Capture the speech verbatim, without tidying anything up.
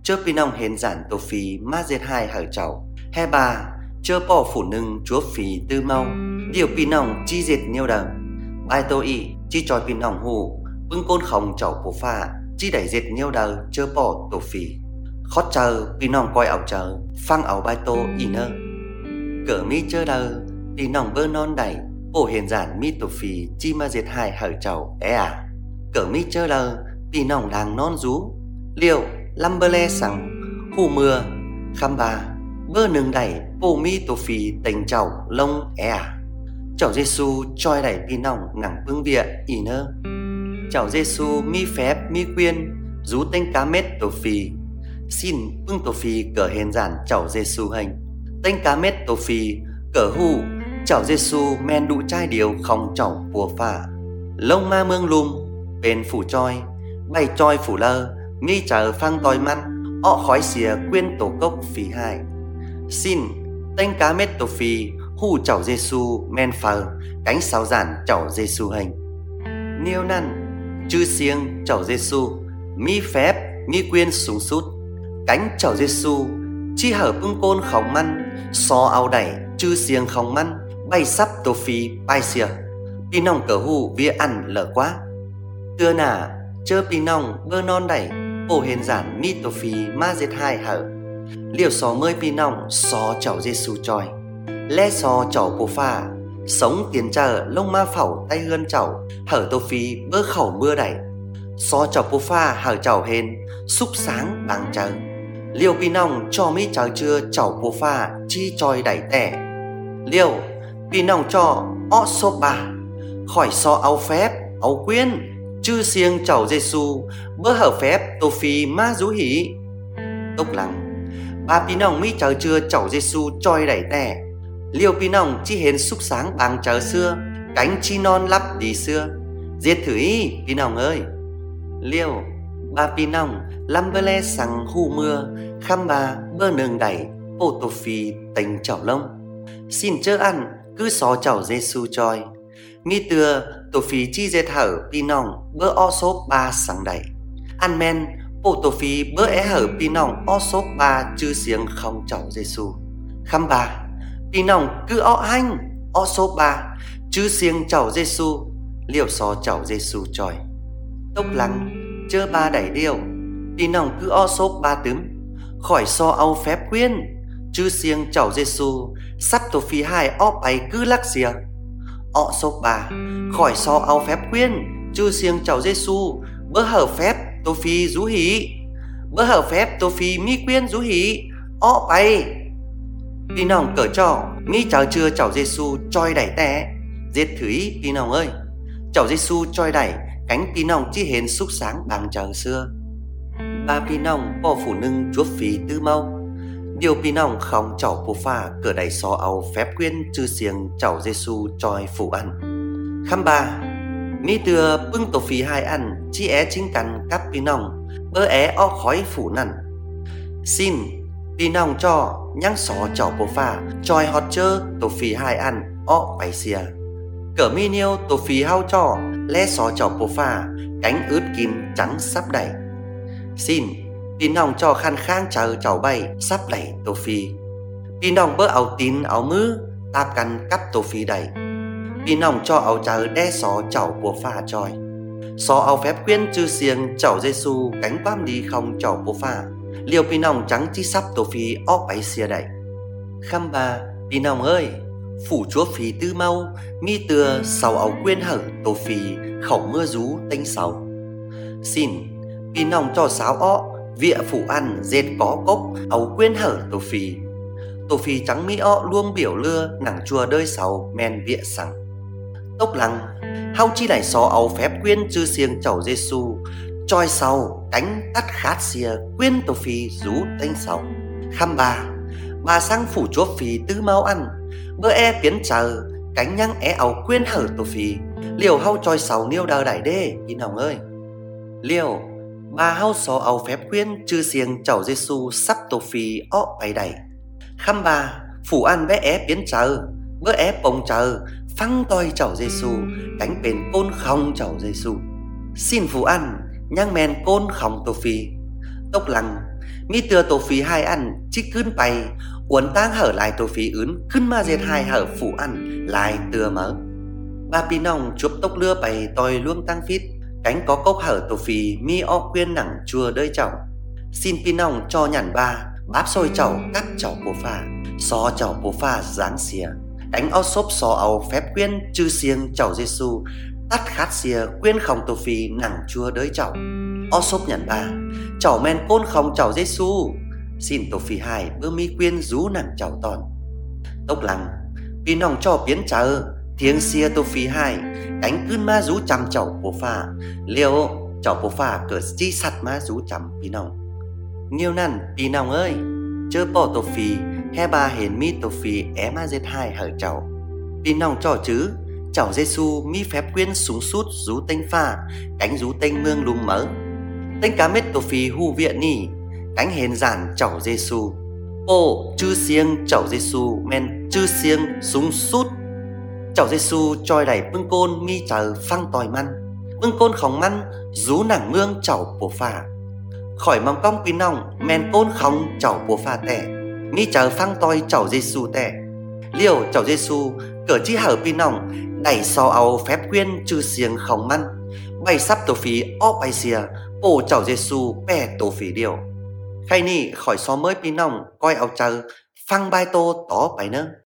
chớ pi nong hến giản tổ phí ma dệt hai hở chậu he bà chớ bỏ phủ nưng chúa phí tư mau điều pi nong chi dệt nhiều đờ bài tô y chi tròi pi nong hù bưng côn khổng chậu bổ pha chi đẩy dệt nhiều đờ chớ bỏ tổ phí khót chờ pi nong coi ảo chờ phăng ảo bài tô y nơ cỡ mi chớ đờ pi nong bơ non đẩy bổ hiền giản mi tổ phí chi ma dệt hai hở chậu é à cỡ mi chớ đờ pi nong đang non rú liệu lâm bơ le sằng hù mưa khăm bà bơ nừng đẩy bồ mi tổ phí tình chậu lông é à chậu Giêsu choi đẩy pi nong ngẳng bưng bịa y nơ chậu Giêsu mi phép mi quyên rú tên cá mết tổ phí xin bưng tổ phí cỡ hiền giản chậu Giêsu hành tên cá mết tổ phí cỡ hù chậu Giêsu men đụ chai điều không chậu bùa phà lông ma mương lùm bên phủ choi bay choi phủ lơ mi chờ phang tòi măn ọ khói xìa quyên tổ cốc phí hai xin tên cá mết tổ phí hù chậu Giêsu men phờ cánh sáu giản chậu Giêsu hành niêu năn chư siêng chậu Giêsu mi phép mi quyên súng sút cánh chậu Giêsu chi hở bưng côn khổng măn so ao đẩy chư siêng khổng măn bay sắp tổ phí bay xìa pi nong cỡ hù vía ăn lở quá tưa nà chơ pi nong bơ non đẩy bổ hiền giản mi tổ phí ma dệt hai hở liều sò mơi pi nong sò chậu Giêsu choi lẽ sò chậu bồ pha sống tiền chờ lông ma phẩu tay hươn chậu hở tổ phí bơ khẩu mưa đẩy sò chậu bồ pha hở chậu hên xúc sáng bằng chờ liều pi nong cho mi chờ chưa chậu bồ pha chi choi đẩy tẻ liều pi nong cho ọ xốp bà khỏi sò áo phép áo quyên chư siêng chậu Giêsu bơ hở phép tổ phí ma rú hỉ tốc lắng ba pi nong mi chờ chưa chậu Giêsu choi đẩy tẻ liều pi nong chi hến xúc sáng bằng chờ xưa cánh chi non lắp đi xưa giết thử ý pi nong ơi liều ba pi nong lâm bơ le sằng hù mưa khăm bà bơ nừng đẩy bồ tổ phí tình chậu lông xin chớ ăn cứ xó chậu Giêsu choi mi tưa tổ phí chi dệt hở pi nong bơ o xốp ba sằng đẩy ăn men bồ tổ phí bơ é hở pi nong o xốp ba chư siêng không chậu Giêsu khăm bà pi nong cứ o anh o xốp ba chư siêng chậu Giêsu liều xó chậu Giêsu choi tốc lắng chơ ba đẩy điêu pi nong cứ o xốp ba tướm khỏi so âu phép quyên chư siêng chậu Giêsu sắp tổ phí hai o bay cứ lắc xìa ọ xốp bà khỏi so áo phép quyên chư siêng chậu Giêsu bơ hở phép tô phi rú hí bơ hở phép tô phi mi quyên rú hí ọ bay pi nong cỡ cho mi chờ chưa chậu Giêsu choi đẩy té giết thử ý pi nong ơi chậu Giêsu choi đẩy cánh pi nong chi hến xúc sáng bằng chờ xưa ba pi nong bỏ phủ nưng chúa phí tư mau điều pi nong không chậu bồ pha cỡ đẩy so áo phép quyên chư siêng chậu Giêsu choi phủ ăn khăm bà mi tưa bưng tổ phí hai ăn chi é chính cắn cắp pi nong bơ é o khói phủ nằn xin pi nong cho nhang sò chậu bồ pha choi hot chơ tổ phí hai ăn o bảy xìa cỡ mi niêu tổ phí hao cho lẽ sò chậu bồ pha cánh ướt kín trắng sắp đẩy xin pi nong cho khăn khang chờ chậu bay sắp đẩy tổ phí pi nong bơ áo tín áo mứ tạp căn cắp tổ phí đẩy pi nong cho áo chờ đe sò chậu bồ pha choi sò áo phép quyên chư siêng chậu Giêsu cánh bám đi không chậu bồ pha liều pi nong trắng chi sắp tổ phí ó bay xìa đẩy khăm bà pi nong ơi phủ chúa phí tư mau mi tưa sầu áo quyên hở tổ phí khẩu mưa rú tinh sầu xin pi nong cho sáo ó vịa phủ ăn dệt có cốc áo quyên hở tổ phí tổ phí trắng mi ọ luông biểu lưa nặng chùa đơi sầu men vịa sằng tốc lăng hao chi đẩy sò áo phép quyên chư siêng chậu Giêsu choi sầu cánh tắt khát xìa quyên tổ phí rú tinh sầu khăm bà bà sang phủ chúa phí tư mau ăn bơ e biến chờ cánh nhăng é áo quyên hở tổ phí liều hao choi sầu niêu đờ đẩy đê in hồng ơi liều bà hao sò áo phép quyên chư siêng chậu Giêsu sắp tổ phí ó bay đẩy khăm bà phủ ăn bé é biến chờ bơ é bồng chờ phăng toi chậu Giêsu cánh bền côn không chậu Giêsu xin phủ ăn nhang men côn không tổ phí tốc lăng mi tưa tổ phí hai ăn chíchขึ้นไปuốn tang hở lại tổ phí ướnขึ้นมาเจ็ดhai hở phủ ăn lại tưa mở ba pi nong chụp tốc lưa bày tòi luông tăng phít cánh có cốc hở tổ phí mi o quyên nặng chua đơi chậu xin pi nong cho nhằn ba báp xôi chậu cắt chậu bố pha so chậu bố pha dáng xìa cánh o xốp so áo phép quyên chư xiêng chậu Giêsu tắt khát xìa quyên không tổ phí nặng chua đới chậu o xốp nhằn ba chậu men côn không chậu Giêsu xin tổ phí hai bơ mi quyên rú nặng chậu tòn tốc lăng pi nong cho biến chờ thiêng xia tô phí hai cánh cươn ma rú chăm chậu bố pha liệu chậu bố pha cỡ chi sắt ma rú chăm pi nong nhiều năn pi nong ơi chớ bỏ tô phí he ba hển mi tô phí é ma dệt hai hở chậu pi nong cho chứ chậu Giêsu mi phép quyên súng sút rú tênh pha cánh rú tênh mương lùm mỡ tênh cá mết tô phí hu viện nì cánh hền giản chậu Giêsu ô chư xiêng chậu Giêsu men chư xiêng súng sút chậu Giêsu trôi đẩy bưng côn mi chờ phăng tòi măn bưng côn khóng măn rú nặng mương chậu bố pha khỏi mong cong pi nong men côn khóng chậu bố pha tẻ mi chờ phăng tòi chậu Giêsu tẻ liều chậu Giêsu cỡ chi hở pi nong đẩy so áo phép quyên chư xiêng khóng măn bay sắp tổ phí ó bay xìa bổ chậu Giêsu bè tổ phí điều khay ni khỏi xó mới pi nong coi áo chờ phăng bai tô tó bay nữa